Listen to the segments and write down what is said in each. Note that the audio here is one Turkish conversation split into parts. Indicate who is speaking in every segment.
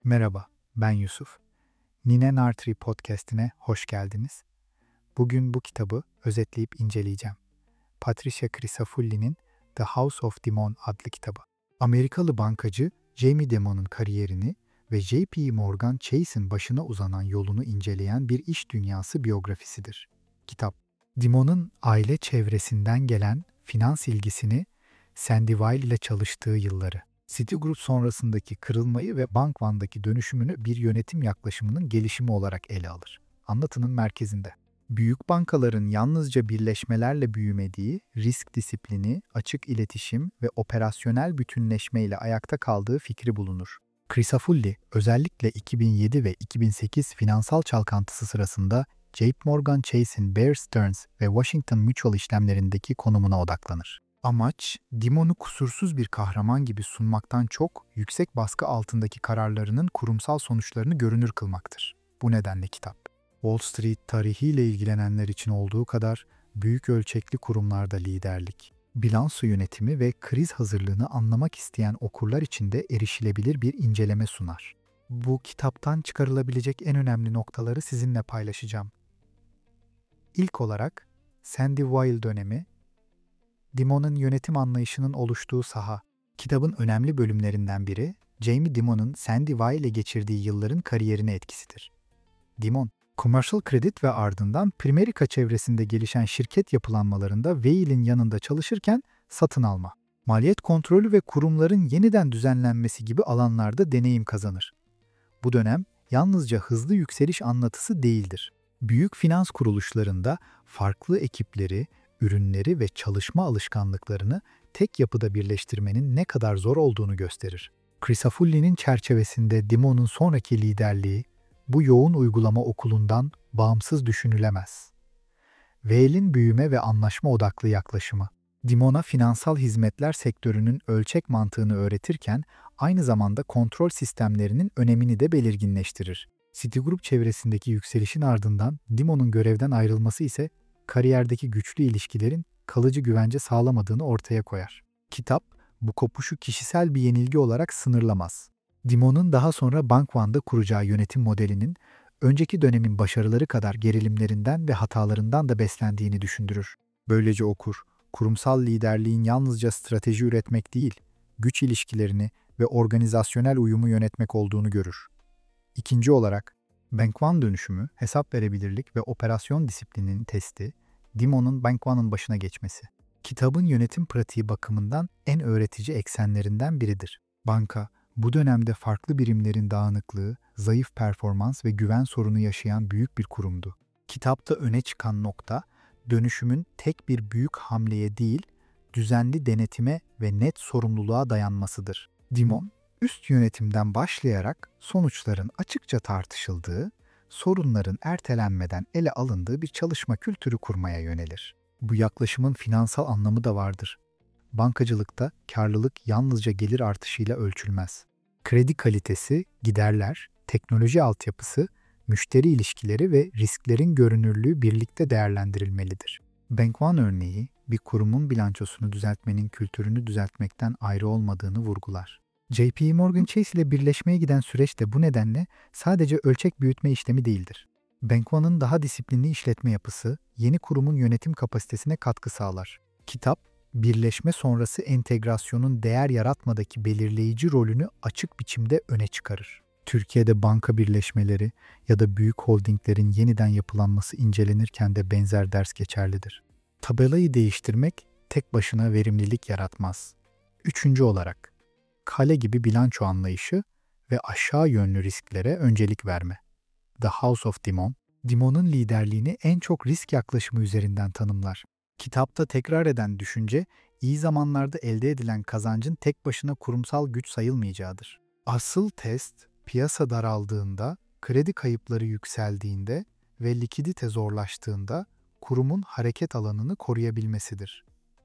Speaker 1: Merhaba, ben Yusuf. Nine Nartri podcast'ine hoş geldiniz. Bugün bu kitabı özetleyip inceleyeceğim. Patricia Crisafulli'nin The House of Dimon adlı kitabı. Amerikalı bankacı Jamie Dimon'un kariyerini ve J.P. Morgan Chase'in başına uzanan yolunu inceleyen bir iş dünyası biyografisidir. Kitap, Dimon'un aile çevresinden gelen finans ilgisini, Sandy Weill ile çalıştığı yılları, Citigroup sonrasındaki kırılmayı ve Bank One'daki dönüşümünü bir yönetim yaklaşımının gelişimi olarak ele alır. Anlatının merkezinde. Büyük bankaların yalnızca birleşmelerle büyümediği, risk disiplini, açık iletişim ve operasyonel bütünleşmeyle ayakta kaldığı fikri bulunur. Crisafulli, özellikle 2007 ve 2008 finansal çalkantısı sırasında JPMorgan Chase'in Bear Stearns ve Washington Mutual işlemlerindeki konumuna odaklanır. Amaç, Dimon'u kusursuz bir kahraman gibi sunmaktan çok, yüksek baskı altındaki kararlarının kurumsal sonuçlarını görünür kılmaktır. Bu nedenle kitap, Wall Street tarihiyle ilgilenenler için olduğu kadar büyük ölçekli kurumlarda liderlik, bilanço yönetimi ve kriz hazırlığını anlamak isteyen okurlar için de erişilebilir bir inceleme sunar. Bu kitaptan çıkarılabilecek en önemli noktaları sizinle paylaşacağım. İlk olarak Sandy Weill dönemi, Dimon'un yönetim anlayışının oluştuğu saha. Kitabın önemli bölümlerinden biri, Jamie Dimon'un Sandy Weill ile geçirdiği yılların kariyerine etkisidir. Dimon, Commercial Credit ve ardından Primerica çevresinde gelişen şirket yapılanmalarında Weill'in yanında çalışırken satın alma, maliyet kontrolü ve kurumların yeniden düzenlenmesi gibi alanlarda deneyim kazanır. Bu dönem yalnızca hızlı yükseliş anlatısı değildir. Büyük finans kuruluşlarında farklı ekipleri, ürünleri ve çalışma alışkanlıklarını tek yapıda birleştirmenin ne kadar zor olduğunu gösterir. Crisafulli'nin çerçevesinde Dimon'un sonraki liderliği, bu yoğun uygulama okulundan bağımsız düşünülemez. Weill'in büyüme ve anlaşma odaklı yaklaşımı, Dimon'a finansal hizmetler sektörünün ölçek mantığını öğretirken aynı zamanda kontrol sistemlerinin önemini de belirginleştirir. Citigroup çevresindeki yükselişin ardından Dimon'un görevden ayrılması ise kariyerdeki güçlü ilişkilerin kalıcı güvence sağlamadığını ortaya koyar. Kitap, bu kopuşu kişisel bir yenilgi olarak sınırlamaz. Dimon'un daha sonra Bank One'da kuracağı yönetim modelinin önceki dönemin başarıları kadar gerilimlerinden ve hatalarından da beslendiğini düşündürür. Böylece okur, kurumsal liderliğin yalnızca strateji üretmek değil, güç ilişkilerini ve organizasyonel uyumu yönetmek olduğunu görür. İkinci olarak, Bank One dönüşümü, hesap verebilirlik ve operasyon disiplininin testi, Dimon'un Bank One'ın başına geçmesi. Kitabın yönetim pratiği bakımından en öğretici eksenlerinden biridir. Banka, bu dönemde farklı birimlerin dağınıklığı, zayıf performans ve güven sorunu yaşayan büyük bir kurumdu. Kitapta öne çıkan nokta, dönüşümün tek bir büyük hamleye değil, düzenli denetime ve net sorumluluğa dayanmasıdır. Dimon, üst yönetimden başlayarak sonuçların açıkça tartışıldığı, sorunların ertelenmeden ele alındığı bir çalışma kültürü kurmaya yönelir. Bu yaklaşımın finansal anlamı da vardır. Bankacılıkta karlılık yalnızca gelir artışıyla ölçülmez. Kredi kalitesi, giderler, teknoloji altyapısı, müşteri ilişkileri ve risklerin görünürlüğü birlikte değerlendirilmelidir. Bank One örneği, bir kurumun bilançosunu düzeltmenin kültürünü düzeltmekten ayrı olmadığını vurgular. J.P. Morgan Chase ile birleşmeye giden süreç de bu nedenle sadece ölçek büyütme işlemi değildir. Bank One'ın daha disiplinli işletme yapısı, yeni kurumun yönetim kapasitesine katkı sağlar. Kitap, birleşme sonrası entegrasyonun değer yaratmadaki belirleyici rolünü açık biçimde öne çıkarır. Türkiye'de banka birleşmeleri ya da büyük holdinglerin yeniden yapılanması incelenirken de benzer ders geçerlidir. Tabelayı değiştirmek tek başına verimlilik yaratmaz. Üçüncü olarak, kale gibi bilanço anlayışı ve aşağı yönlü risklere öncelik verme. The House of Dimon, Dimon'un liderliğini en çok risk yaklaşımı üzerinden tanımlar. Kitapta tekrar eden düşünce, iyi zamanlarda elde edilen kazancın tek başına kurumsal güç sayılmayacağıdır. Asıl test, piyasa daraldığında, kredi kayıpları yükseldiğinde ve likidite zorlaştığında kurumun hareket alanını koruyabilmesidir.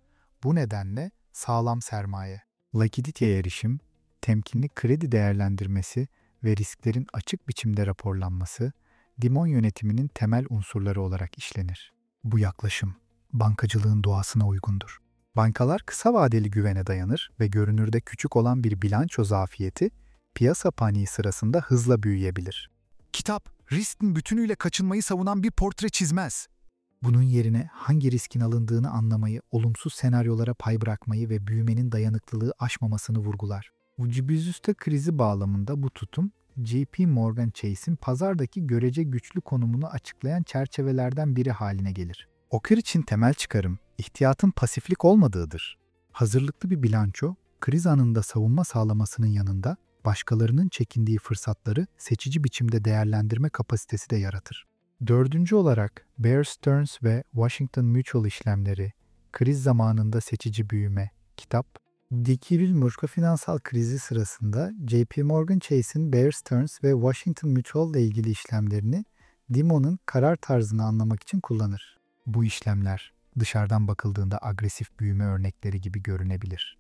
Speaker 1: Bu nedenle sağlam sermaye, likiditeye erişim, temkinli kredi değerlendirmesi ve risklerin açık biçimde raporlanması, Dimon yönetiminin temel unsurları olarak işlenir. Bu yaklaşım, bankacılığın doğasına uygundur. Bankalar kısa vadeli güvene dayanır ve görünürde küçük olan bir bilanço zafiyeti, piyasa paniği sırasında hızla büyüyebilir.
Speaker 2: Kitap, riskin bütünüyle kaçınmayı savunan bir portre çizmez.
Speaker 1: Bunun yerine hangi riskin alındığını anlamayı, olumsuz senaryolara pay bırakmayı ve büyümenin dayanıklılığı aşmamasını vurgular. Ucubizüste krizi bağlamında bu tutum, J.P. Morgan Chase'in pazardaki görece güçlü konumunu açıklayan çerçevelerden biri haline gelir. Okur için temel çıkarım, ihtiyatın pasiflik olmadığıdır. Hazırlıklı bir bilanço, kriz anında savunma sağlamasının yanında başkalarının çekindiği fırsatları seçici biçimde değerlendirme kapasitesi de yaratır. Dördüncü olarak Bear Stearns ve Washington Mutual işlemleri, kriz zamanında seçici büyüme, kitap, Dikiril-Murka finansal krizi sırasında J.P. Morgan Chase'in Bear Stearns ve Washington Mutual ile ilgili işlemlerini Dimon'un karar tarzını anlamak için kullanır. Bu işlemler dışarıdan bakıldığında agresif büyüme örnekleri gibi görünebilir.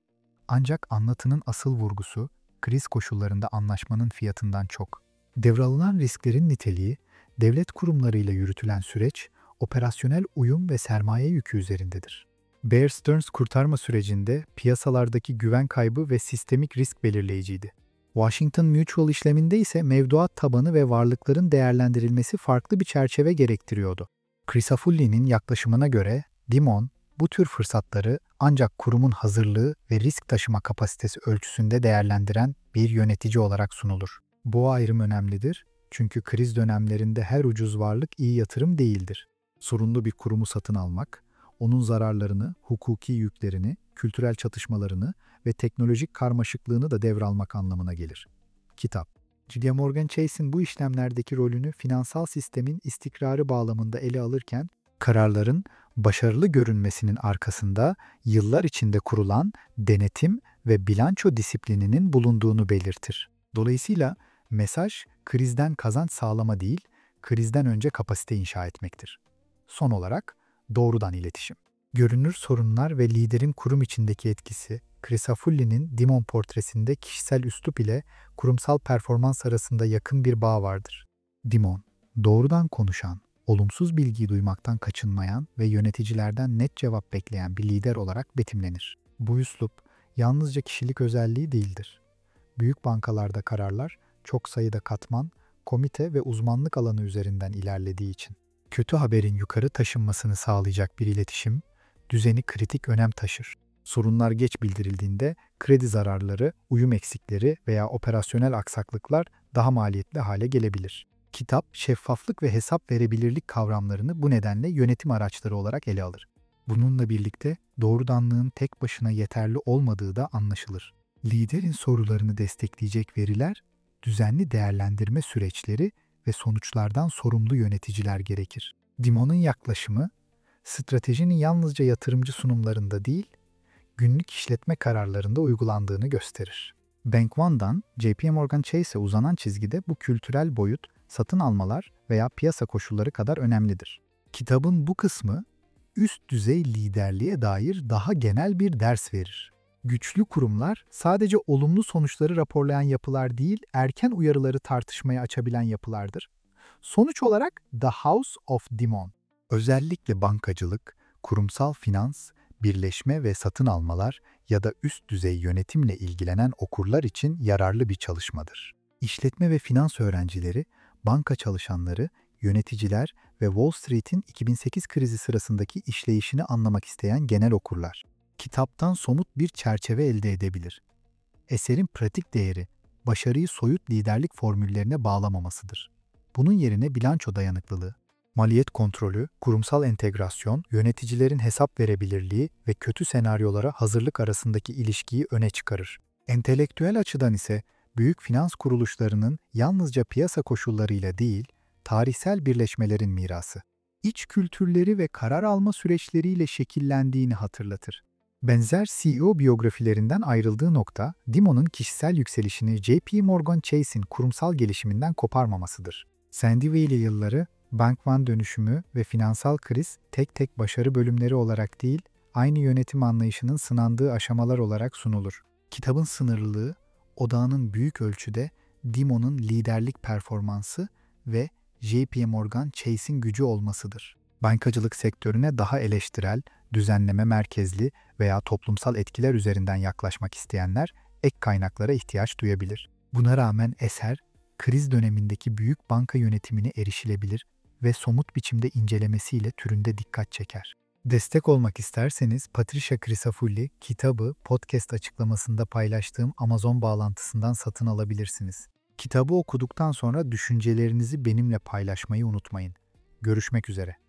Speaker 1: Ancak anlatının asıl vurgusu kriz koşullarında anlaşmanın fiyatından çok. Devralınan risklerin niteliği, devlet kurumlarıyla yürütülen süreç, operasyonel uyum ve sermaye yükü üzerindedir. Bear Stearns kurtarma sürecinde piyasalardaki güven kaybı ve sistemik risk belirleyiciydi. Washington Mutual işleminde ise mevduat tabanı ve varlıkların değerlendirilmesi farklı bir çerçeve gerektiriyordu. Crisafulli'nin yaklaşımına göre Dimon, bu tür fırsatları ancak kurumun hazırlığı ve risk taşıma kapasitesi ölçüsünde değerlendiren bir yönetici olarak sunulur. Bu ayrım önemlidir çünkü kriz dönemlerinde her ucuz varlık iyi yatırım değildir. Sorunlu bir kurumu satın almak, onun zararlarını, hukuki yüklerini, kültürel çatışmalarını ve teknolojik karmaşıklığını da devralmak anlamına gelir. Kitap, J.P. Morgan Chase'in bu işlemlerdeki rolünü finansal sistemin istikrarı bağlamında ele alırken, kararların başarılı görünmesinin arkasında yıllar içinde kurulan denetim ve bilanço disiplininin bulunduğunu belirtir. Dolayısıyla mesaj krizden kazanç sağlama değil, krizden önce kapasite inşa etmektir. Son olarak doğrudan iletişim. Görünür sorunlar ve liderin kurum içindeki etkisi, Crisafulli'nin Dimon portresinde kişisel üslup ile kurumsal performans arasında yakın bir bağ vardır. Dimon, doğrudan konuşan, olumsuz bilgiyi duymaktan kaçınmayan ve yöneticilerden net cevap bekleyen bir lider olarak betimlenir. Bu üslup yalnızca kişilik özelliği değildir. Büyük bankalarda kararlar çok sayıda katman, komite ve uzmanlık alanı üzerinden ilerlediği için kötü haberin yukarı taşınmasını sağlayacak bir iletişim, düzeni kritik önem taşır. Sorunlar geç bildirildiğinde kredi zararları, uyum eksikleri veya operasyonel aksaklıklar daha maliyetli hale gelebilir. Kitap, şeffaflık ve hesap verebilirlik kavramlarını bu nedenle yönetim araçları olarak ele alır. Bununla birlikte doğrudanlığın tek başına yeterli olmadığı da anlaşılır. Liderin sorularını destekleyecek veriler, düzenli değerlendirme süreçleri ve sonuçlardan sorumlu yöneticiler gerekir. Dimon'un yaklaşımı, stratejinin yalnızca yatırımcı sunumlarında değil, günlük işletme kararlarında uygulandığını gösterir. Bank One'dan J.P. Morgan Chase'e uzanan çizgide bu kültürel boyut, satın almalar veya piyasa koşulları kadar önemlidir. Kitabın bu kısmı, üst düzey liderliğe dair daha genel bir ders verir. Güçlü kurumlar sadece olumlu sonuçları raporlayan yapılar değil, erken uyarıları tartışmaya açabilen yapılardır. Sonuç olarak The House of Dimon, özellikle bankacılık, kurumsal finans, birleşme ve satın almalar ya da üst düzey yönetimle ilgilenen okurlar için yararlı bir çalışmadır. İşletme ve finans öğrencileri, banka çalışanları, yöneticiler ve Wall Street'in 2008 krizi sırasındaki işleyişini anlamak isteyen genel okurlar. Kitaptan somut bir çerçeve elde edebilir. Eserin pratik değeri, başarıyı soyut liderlik formüllerine bağlamamasıdır. Bunun yerine bilanço dayanıklılığı, maliyet kontrolü, kurumsal entegrasyon, yöneticilerin hesap verebilirliği ve kötü senaryolara hazırlık arasındaki ilişkiyi öne çıkarır. Entelektüel açıdan ise büyük finans kuruluşlarının yalnızca piyasa koşullarıyla değil, tarihsel birleşmelerin mirası, iç kültürleri ve karar alma süreçleriyle şekillendiğini hatırlatır. Benzer CEO biyografilerinden ayrıldığı nokta, Dimon'un kişisel yükselişini J.P. Morgan Chase'in kurumsal gelişiminden koparmamasıdır. Sandy Valley yılları, Bank One dönüşümü ve finansal kriz tek tek başarı bölümleri olarak değil, aynı yönetim anlayışının sınandığı aşamalar olarak sunulur. Kitabın sınırlılığı, odağının büyük ölçüde Dimon'un liderlik performansı ve J.P. Morgan Chase'in gücü olmasıdır. Bankacılık sektörüne daha eleştirel, düzenleme merkezli veya toplumsal etkiler üzerinden yaklaşmak isteyenler ek kaynaklara ihtiyaç duyabilir. Buna rağmen eser, kriz dönemindeki büyük banka yönetimine erişilebilir ve somut biçimde incelemesiyle türünde dikkat çeker. Destek olmak isterseniz Patricia Crisafulli kitabı podcast açıklamasında paylaştığım Amazon bağlantısından satın alabilirsiniz. Kitabı okuduktan sonra düşüncelerinizi benimle paylaşmayı unutmayın. Görüşmek üzere.